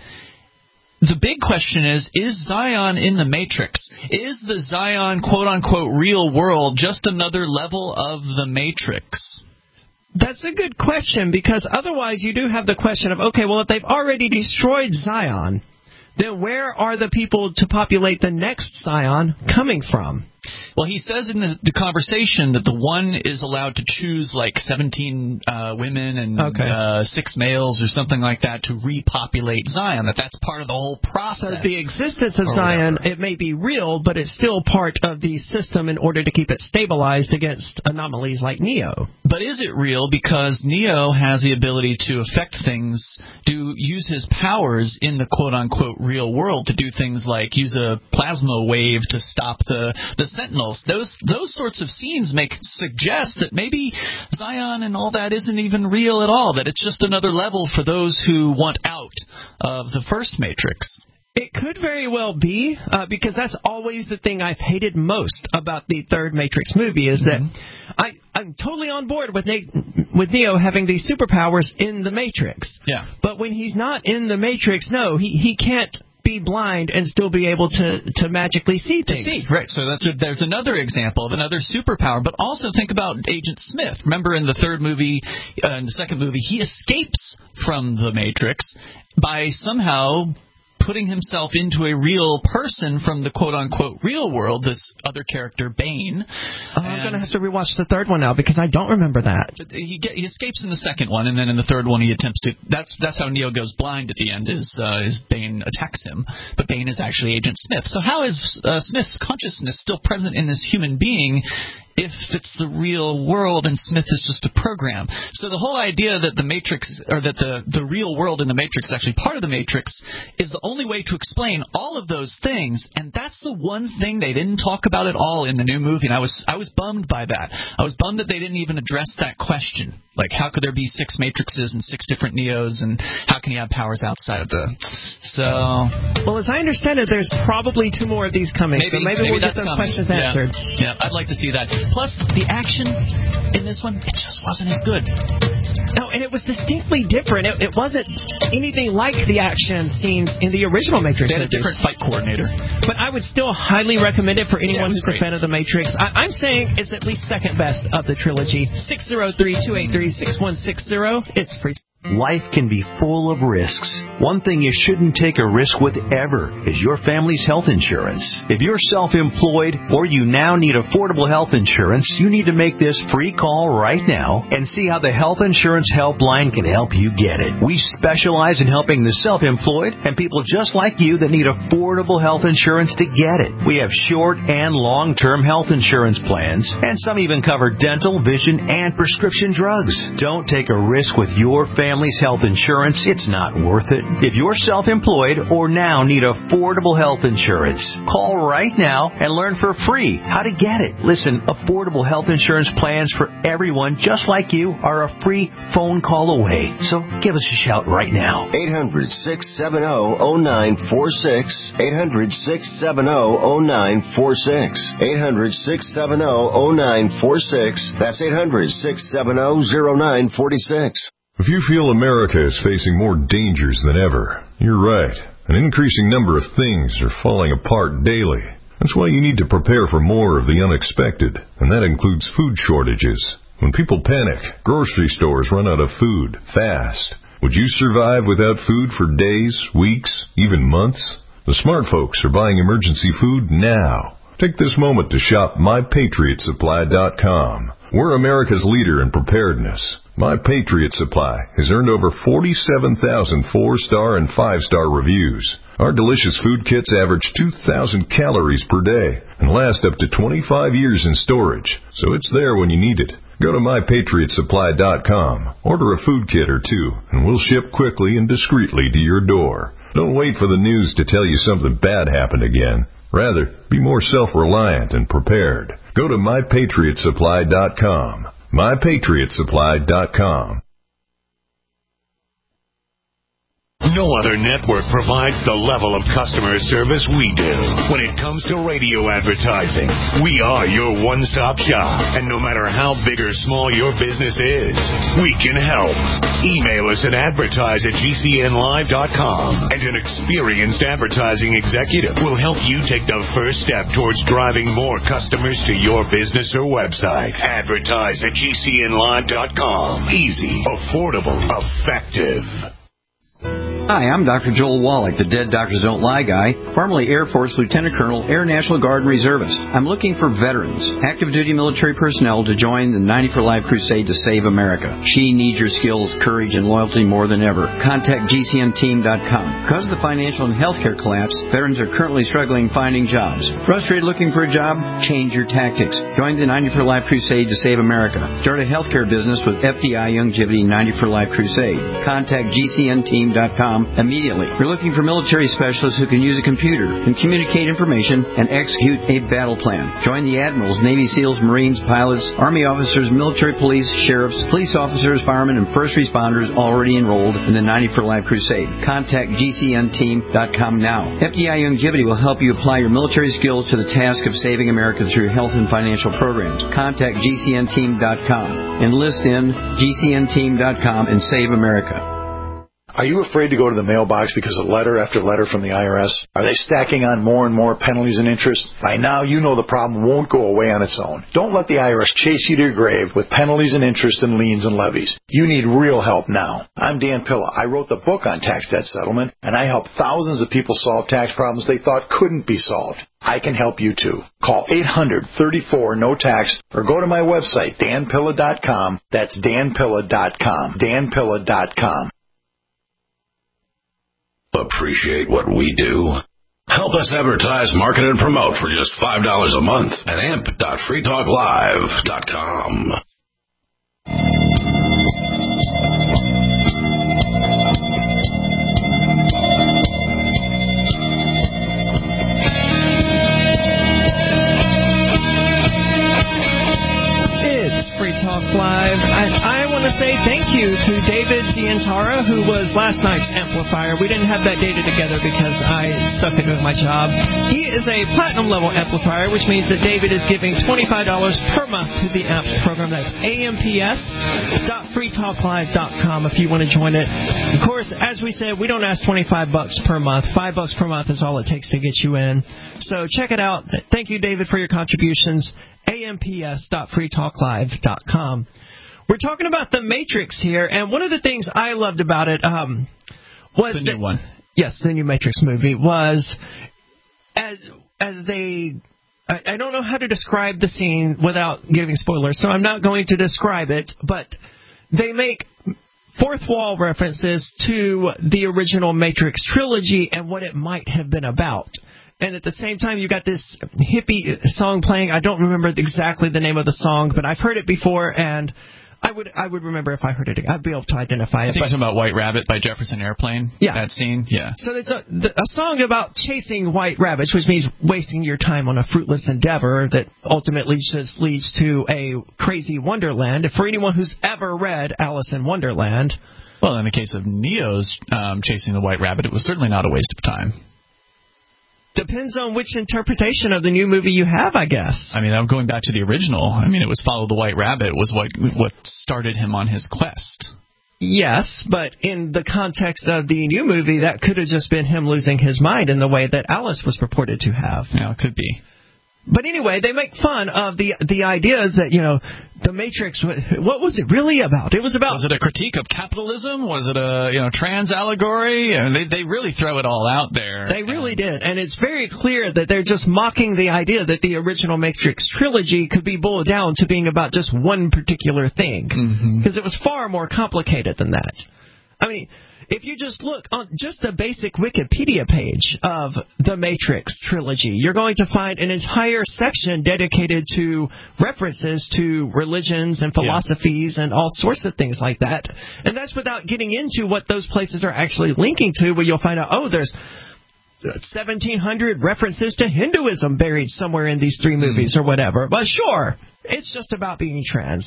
the big question is, is Zion in the Matrix? Is the Zion quote-unquote real world just another level of the Matrix? That's a good question, because otherwise you do have the question of, okay, well, if they've already destroyed Zion, then where are the people to populate the next Zion coming from? Well, he says in the, the conversation that the one is allowed to choose like seventeen uh, women and okay. uh, six males or something like that to repopulate Zion, that that's part of the whole process. So the existence of Zion, whatever. It may be real, but it's still part of the system in order to keep it stabilized against anomalies like Neo. But is it real? Because Neo has the ability to affect things, to use his powers in the quote-unquote real world to do things like use a plasma wave to stop the, the Sentinels. Those those sorts of scenes make suggest that maybe Zion and all that isn't even real at all, that it's just another level for those who want out of the first Matrix. It could very well be, uh, because that's always the thing I've hated most about the third Matrix movie, is that mm-hmm. I, I'm totally on board with, Na- with Neo having these superpowers in the Matrix. Yeah. But when he's not in the Matrix, no, he, he can't be blind and still be able to, to magically see things. To see, right. So that's a, there's another example of another superpower. But also think about Agent Smith. Remember in the third movie, uh, in the second movie, he escapes from the Matrix by somehow putting himself into a real person from the quote-unquote real world, this other character, Bane. Oh, I'm going to have to rewatch the third one now because I don't remember that. He, get, he escapes in the second one, and then in the third one he attempts to... That's that's how Neo goes blind at the end, is, uh, is Bane attacks him. But Bane is actually Agent Smith. So how is uh, Smith's consciousness still present in this human being if it's the real world and Smith is just a program? So the whole idea that the Matrix, or that the, the real world in the Matrix is actually part of the Matrix, is the only way to explain all of those things, and that's the one thing they didn't talk about at all in the new movie, and I was I was bummed by that. I was bummed that they didn't even address that question. Like, how could there be six Matrixes and six different Neos, and how can you have powers outside of the... So... Well, as I understand it, there's probably two more of these coming, maybe, so maybe, maybe we'll get those coming. questions yeah. answered. Yeah, I'd like to see that. Plus, the action in this one, it just wasn't as good. No, and it was distinctly different. It, it wasn't anything like the action scenes in the original Matrix. They had a different fight coordinator. But I would still highly recommend it for anyone yeah, it who's great. a fan of the Matrix. I, I'm saying it's at least second best of the trilogy. six zero three, two eight three, six one six zero. It's free. Life can be full of risks. One thing you shouldn't take a risk with ever is your family's health insurance. If you're self-employed or you now need affordable health insurance, you need to make this free call right now and see how the Health Insurance Helpline can help you get it. We specialize in helping the self-employed and people just like you that need affordable health insurance to get it. We have short and long-term health insurance plans, and some even cover dental, vision, and prescription drugs. Don't take a risk with your family. Family's health insurance, it's not worth it. If you're self-employed or now need affordable health insurance, call right now and learn for free how to get it. Listen, affordable health insurance plans for everyone just like you are a free phone call away. So give us a shout right now. eight hundred, six seven zero, zero nine four six. eight hundred, six seven zero, zero nine four six. eight hundred, six seven zero, zero nine four six. That's eight hundred, six seven zero, zero nine four six. If you feel America is facing more dangers than ever, you're right. An increasing number of things are falling apart daily. That's why you need to prepare for more of the unexpected, and that includes food shortages. When people panic, grocery stores run out of food fast. Would you survive without food for days, weeks, even months? The smart folks are buying emergency food now. Take this moment to shop my patriot supply dot com. We're America's leader in preparedness. My Patriot Supply has earned over forty-seven thousand four-star and five-star reviews. Our delicious food kits average two thousand calories per day and last up to twenty-five years in storage, so it's there when you need it. Go to my patriot supply dot com, order a food kit or two, and we'll ship quickly and discreetly to your door. Don't wait for the news to tell you something bad happened again. Rather, be more self-reliant and prepared. Go to my patriot supply dot com. my patriot supply dot com. No other network provides the level of customer service we do. When it comes to radio advertising, we are your one-stop shop. And no matter how big or small your business is, we can help. Email us at advertise at G C N live dot com, and an experienced advertising executive will help you take the first step towards driving more customers to your business or website. Advertise at G C N live dot com. Easy, affordable, effective. Hi, I'm Doctor Joel Wallach, the Dead Doctors Don't Lie guy, formerly Air Force Lieutenant Colonel, Air National Guard and Reservist. I'm looking for veterans, active duty military personnel to join the ninety for Life crusade to save America. She needs your skills, courage, and loyalty more than ever. Contact G C N team dot com. Because of the financial and healthcare collapse, veterans are currently struggling finding jobs. Frustrated looking for a job? Change your tactics. Join the ninety for Life crusade to save America. Start a healthcare business with F D I Youngevity ninety for Life crusade. Contact G C N team dot com immediately. We're looking for military specialists who can use a computer, can communicate information, and execute a battle plan. Join the admirals, Navy SEALs, Marines, pilots, Army officers, military police, sheriffs, police officers, firemen, and first responders already enrolled in the ninety for Life crusade. Contact G C N team dot com now. F D I Youngevity will help you apply your military skills to the task of saving America through health and financial programs. Contact G C N team dot com. Enlist in G C N team dot com and save America. Are you afraid to go to the mailbox because of letter after letter from the I R S? Are they stacking on more and more penalties and interest? By now, you know the problem won't go away on its own. Don't let the I R S chase you to your grave with penalties and interest and liens and levies. You need real help now. I'm Dan Pilla. I wrote the book on tax debt settlement, and I help thousands of people solve tax problems they thought couldn't be solved. I can help you too. Call eight hundred, thirty-four, no tax or go to my website, dan pilla dot com. That's dan pilla dot com. dan pilla dot com. Appreciate what we do? Help us advertise, market, and promote for just five dollars a month at amp dot free talk live dot com. Free Talk Live. I, I want to say thank you to David Zientara, who was last night's amplifier. We didn't have that data together because I suck at doing my job. He is a platinum level amplifier, which means that David is giving twenty-five dollars per month to the A M P program. That's A M P S dot free talk live dot com if you want to join it. Of course, as we said, we don't ask twenty-five bucks per month. Five bucks per month is all it takes to get you in. So check it out. Thank you, David, for your contributions. A M P S dot free talk live dot com. We're talking about The Matrix here, and one of the things I loved about it um, was the new that, one. Yes, the new Matrix movie was as as they. I, I don't know how to describe the scene without giving spoilers, so I'm not going to describe it. But they make fourth wall references to the original Matrix trilogy and what it might have been about. And at the same time, you got this hippie song playing. I don't remember exactly the name of the song, but I've heard it before, and I would I would remember if I heard it. I'd be able to identify it. I think you're talking about White Rabbit by Jefferson Airplane? Yeah. That scene? Yeah. So it's a, a song about chasing white rabbits, which means wasting your time on a fruitless endeavor that ultimately just leads to a crazy wonderland. For anyone who's ever read Alice in Wonderland. Well, in the case of Neo's um, chasing the white rabbit, it was certainly not a waste of time. Depends on which interpretation of the new movie you have, I guess. I mean, I'm going back to the original. I mean, it was Follow the White Rabbit was what what started him on his quest. Yes, but in the context of the new movie, that could have just been him losing his mind in the way that Alice was purported to have. Yeah, it could be. But anyway, they make fun of the the ideas that, you know, the Matrix, what was it really about? It was about... Was it a critique of capitalism? Was it a, you know, trans allegory? I mean, they, they really throw it all out there. They really did. And it's very clear that they're just mocking the idea that the original Matrix trilogy could be boiled down to being about just one particular thing. Because mm-hmm. it was far more complicated than that. I mean... If you just look on just the basic Wikipedia page of the Matrix trilogy, you're going to find an entire section dedicated to references to religions and philosophies yeah. and all sorts of things like that. And that's without getting into what those places are actually linking to, where you'll find out, oh, there's seventeen hundred references to Hinduism buried somewhere in these three movies mm. or whatever. But sure, it's just about being trans.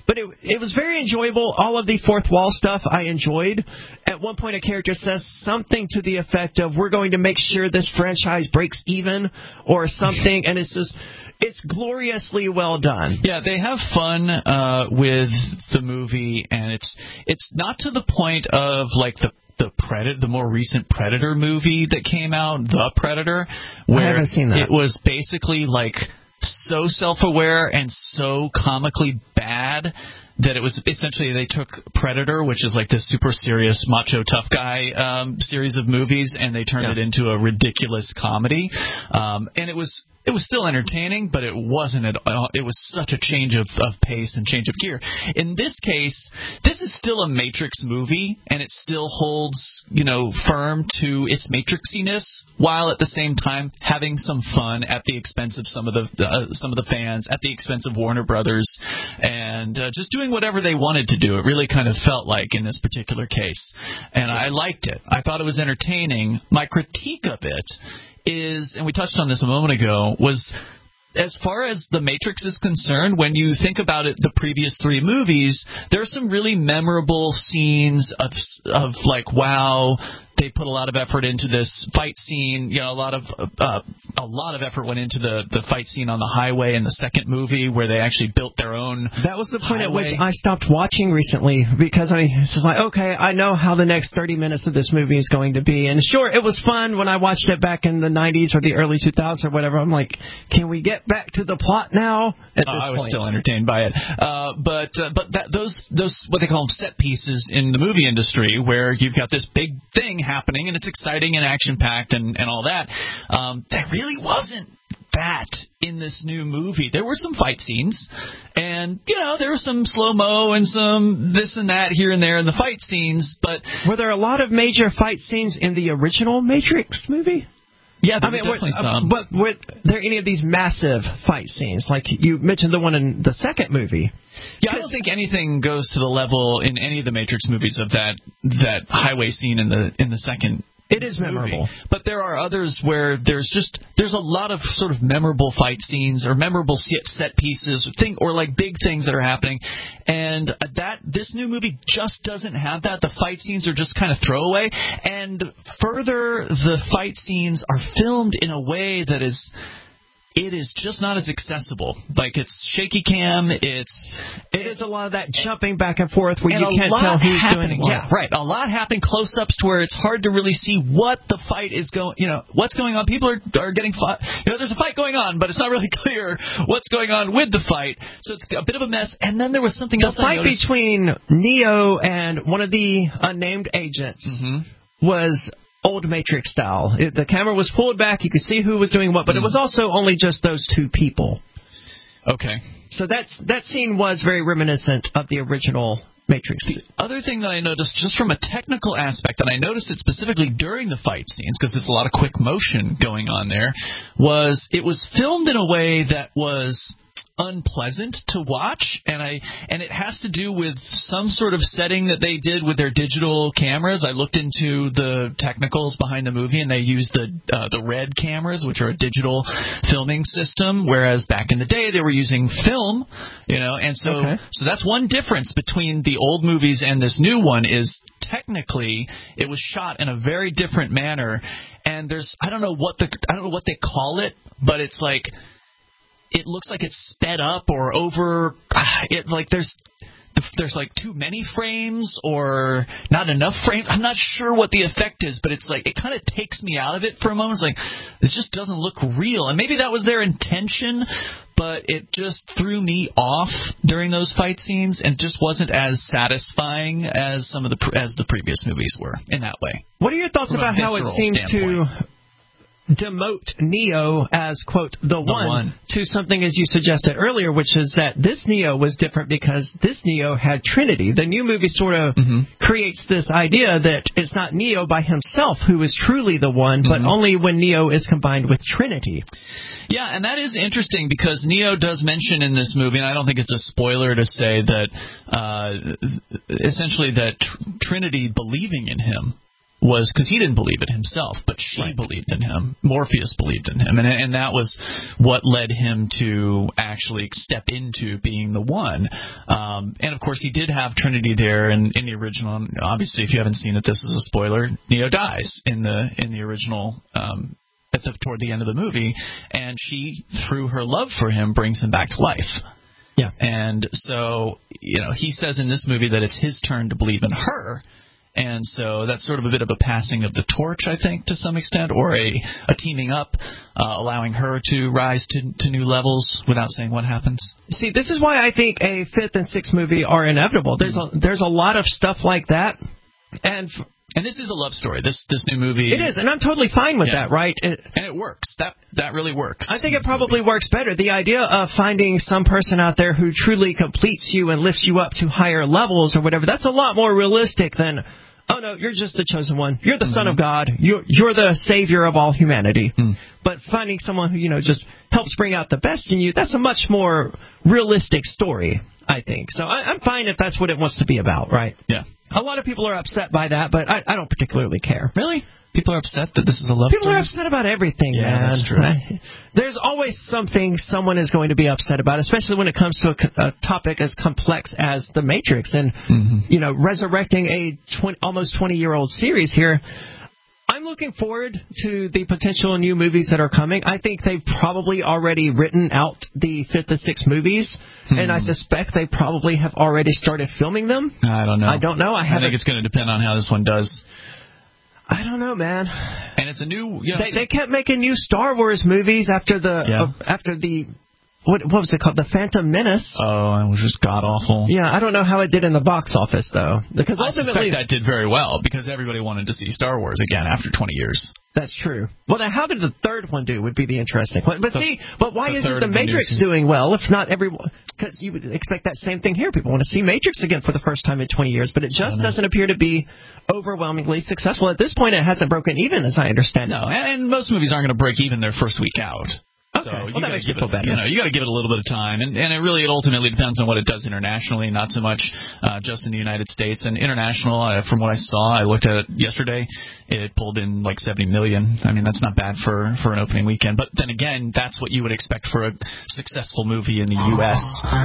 But it it was very enjoyable. All of the fourth wall stuff I enjoyed. At one point, a character says something to the effect of, we're going to make sure this franchise breaks even or something. And it's just, it's gloriously well done. Yeah, they have fun uh, with the movie. And it's it's not to the point of like the The Predator, the more recent Predator movie that came out, The Predator, where I haven't seen that. It was basically like so self-aware and so comically bad that it was essentially they took Predator, which is like this super serious macho tough guy um, series of movies, and they turned yeah. it into a ridiculous comedy. Um, and it was it was still entertaining, but it wasn't at all. It was such a change of, of pace and change of gear. In this case, this is still a Matrix movie, and it still holds, you know, firm to its Matrixiness, while at the same time having some fun at the expense of some of the uh, some of the fans, at the expense of Warner Brothers, and uh, just doing whatever they wanted to do. It really kind of felt like in this particular case, and I liked it. I thought it was entertaining. My critique of it is, and we touched on this a moment ago, was as far as The Matrix is concerned, when you think about it, the previous three movies, there are some really memorable scenes of, of like, wow, they put a lot of effort into this fight scene. You know, a lot of uh, a lot of effort went into the, the fight scene on the highway in the second movie, where they actually built their own. That was the point highway. at which I stopped watching recently, because I mean, it's just like, okay, I know how the next thirty minutes of this movie is going to be, and sure, it was fun when I watched it back in the nineties or the early two thousands or whatever. I'm like, can we get back to the plot now? At uh, this I was point. still entertained by it, uh, but uh, but that, those those what they call them set pieces in the movie industry, where you've got this big thing happening and it's exciting and action-packed and, and all that. Um, there really wasn't that in this new movie. There were some fight scenes, and, you know, there was some slow-mo and some this and that here and there in the fight scenes, but... Were there a lot of major fight scenes in the original Matrix movie? Yeah, there I mean, were definitely were, some. Uh, but were there any of these massive fight scenes? Like you mentioned the one in the second movie. Yeah, I don't think anything goes to the level in any of the Matrix movies of that that highway scene in the in the second. It is memorable. Movie. But there are others where there's just there's a lot of sort of memorable fight scenes or memorable set pieces or thing or like big things that are happening, and that this new movie just doesn't have that. The fight scenes are just kind of throwaway, and further, the fight scenes are filmed in a way that is. It is just not as accessible. Like, it's shaky cam. It's it is a lot of that jumping back and forth where and you can't tell who's happening. doing what. Yeah, right. A lot happening, close-ups to where it's hard to really see what the fight is going. You know, what's going on. People are are getting fought. You know, there's a fight going on, but it's not really clear what's going on with the fight. So it's a bit of a mess. And then there was something the else. The fight I noticed. between Neo and one of the unnamed agents mm-hmm. was old Matrix style. It, the camera was pulled back. You could see who was doing what, but mm. it was also only just those two people. Okay. So that's that scene was very reminiscent of the original Matrix. The other thing that I noticed, just from a technical aspect, and I noticed it specifically during the fight scenes, because there's a lot of quick motion going on there, was it was filmed in a way that was unpleasant to watch, and I and it has to do with some sort of setting that they did with their digital cameras. I looked into the technicals behind the movie, and they used the uh, the RED cameras, which are a digital filming system, whereas back in the day they were using film, you know, and so okay. so that's one difference between the old movies and this new one is technically it was shot in a very different manner, and there's I don't know what the I don't know what they call it, but it's like it looks like it's sped up or over. It like there's there's like too many frames or not enough frames. I'm not sure what the effect is, but it's like it kind of takes me out of it for a moment. It's like this just doesn't look real, and maybe that was their intention, but it just threw me off during those fight scenes and just wasn't as satisfying as some of the as the previous movies were in that way. What are your thoughts about how it seems standpoint. to demote Neo as, quote, the, the one, one to something, as you suggested earlier, which is that this Neo was different because this Neo had Trinity. The new movie sort of mm-hmm. creates this idea that it's not Neo by himself who is truly the one, mm-hmm. but only when Neo is combined with Trinity. Yeah, and that is interesting because Neo does mention in this movie, and I don't think it's a spoiler to say that uh, essentially that tr- Trinity believing in him. was because he didn't believe it himself, but she right. believed in him. Morpheus believed in him, and and that was what led him to actually step into being the one. Um, and of course, he did have Trinity there in, in the original. Obviously, if you haven't seen it, this is a spoiler. Neo dies in the in the original. Um, at the, toward the end of the movie, and she, through her love for him, brings him back to life. Yeah. And so, you know, he says in this movie that it's his turn to believe in her. And so that's sort of a bit of a passing of the torch, I think, to some extent, or a, a teaming up, uh, allowing her to rise to, to new levels without saying what happens. See, this is why I think a fifth and sixth movie are inevitable. There's a, there's a lot of stuff like that. And f- and this is a love story, this this new movie. It is, and I'm totally fine with yeah. that, right? It, and it works. That that really works. I think it probably movie. works better. The idea of finding some person out there who truly completes you and lifts you up to higher levels or whatever, that's a lot more realistic than, oh, no, you're just the chosen one. You're the mm-hmm. son of God. You're, you're the savior of all humanity. Mm. But finding someone who, you know, just helps bring out the best in you, that's a much more realistic story, I think. So I, I'm fine if that's what it wants to be about, right? Yeah. A lot of people are upset by that, but I, I don't particularly care. Really? People are upset that this is a love people story? People are upset about everything, yeah, man. That's true. There's always something someone is going to be upset about, especially when it comes to a, a topic as complex as The Matrix. And, mm-hmm. you know, resurrecting a twenty, almost twenty-year-old series here, I'm looking forward to the potential new movies that are coming. I think they've probably already written out the fifth and sixth movies, hmm. and I suspect they probably have already started filming them. I don't know. I don't know. I, I think it's going to depend on how this one does. I don't know, man. And it's a new. You know, they, they kept making new Star Wars movies after the yeah. uh, after the. What what was it called? The Phantom Menace. Oh, it was just god awful. Yeah, I don't know how it did in the box office though, because ultimately I suspect that did very well because everybody wanted to see Star Wars again after twenty years. That's true. Well, now how did the third one do? Would be the interesting one. But the, see, but why isn't the Matrix doing well? If not everyone, because you would expect that same thing here. People want to see Matrix again for the first time in twenty years, but it just doesn't appear to be overwhelmingly successful at this point. It hasn't broken even, as I understand. No, and most movies aren't going to break even their first week out. Okay. So you well, got to give it, better. You know, you got to give it a little bit of time, and and it really it ultimately depends on what it does internationally, not so much uh, just in the United States. And international, uh, from what I saw, I looked at it yesterday, it pulled in like seventy million. I mean, that's not bad for for an opening weekend. But then again, that's what you would expect for a successful movie in the U S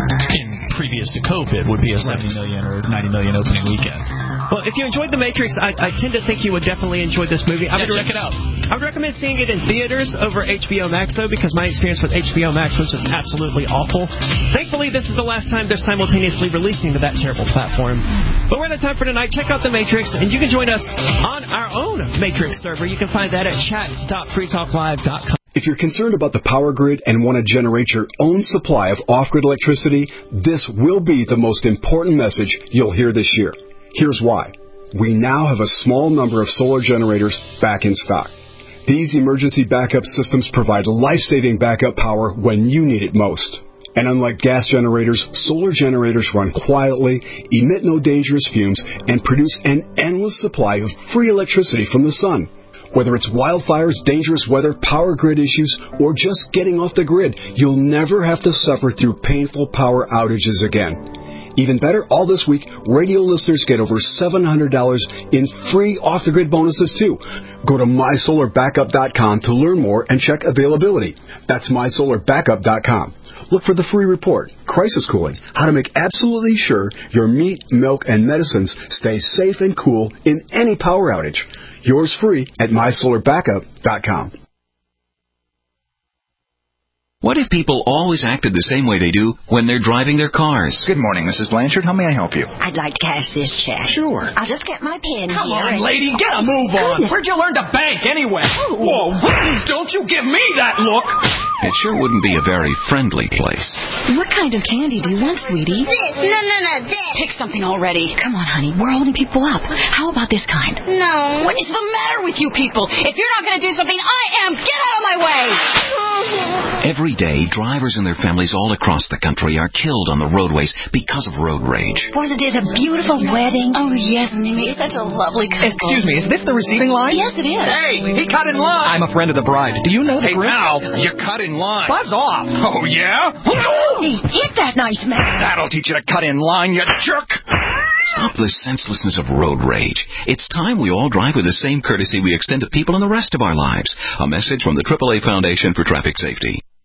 in previous to COVID would be a seventy million or ninety million opening weekend. Well, if you enjoyed The Matrix, I, I tend to think you would definitely enjoy this movie. I yeah, would check re- it out. I would recommend seeing it in theaters over H B O Max, though, because my experience with H B O Max was just absolutely awful. Thankfully, this is the last time they're simultaneously releasing to that terrible platform. But we're out of time for tonight. Check out The Matrix, and you can join us on our own Matrix server. You can find that at chat dot free talk live dot com. If you're concerned about the power grid and want to generate your own supply of off-grid electricity, this will be the most important message you'll hear this year. Here's why. We now have a small number of solar generators back in stock. These emergency backup systems provide life-saving backup power when you need it most. And unlike gas generators, solar generators run quietly, emit no dangerous fumes, and produce an endless supply of free electricity from the sun. Whether it's wildfires, dangerous weather, power grid issues, or just getting off the grid, you'll never have to suffer through painful power outages again. Even better, all this week, radio listeners get over seven hundred dollars in free off-the-grid bonuses, too. Go to my solar backup dot com to learn more and check availability. That's my solar backup dot com. Look for the free report, Crisis Cooling, how to make absolutely sure your meat, milk, and medicines stay safe and cool in any power outage. Yours free at my solar backup dot com. What if people always acted the same way they do when they're driving their cars? Good morning, Missus Blanchard. How may I help you? I'd like to cash this check. Sure. I'll just get my pen Come here. on, lady, get a move on. Goodness. Where'd you learn to bank anyway? Oh. Whoa, don't you give me that look. It sure wouldn't be a very friendly place. What kind of candy do you want, sweetie? This. No, no, no, this. Pick something already. Come on, honey. We're holding people up. How about this kind? No. What is the matter with you people? If you're not going to do something, I am. Get out of my way. Every day, drivers and their families all across the country are killed on the roadways because of road rage. Wasn't it a beautiful wedding? Oh, yes, and they made such a lovely couple. Excuse me, is this the receiving line? Yes, it is. Hey, he cut in line. I'm a friend of the bride. Do you know the Hey, grip? now, you cut in line. Buzz off. Oh, yeah? Hey, hit that nice man. That'll teach you to cut in line, you jerk. Stop the senselessness of road rage. It's time we all drive with the same courtesy we extend to people in the rest of our lives. A message from the triple A Foundation for Traffic Safety.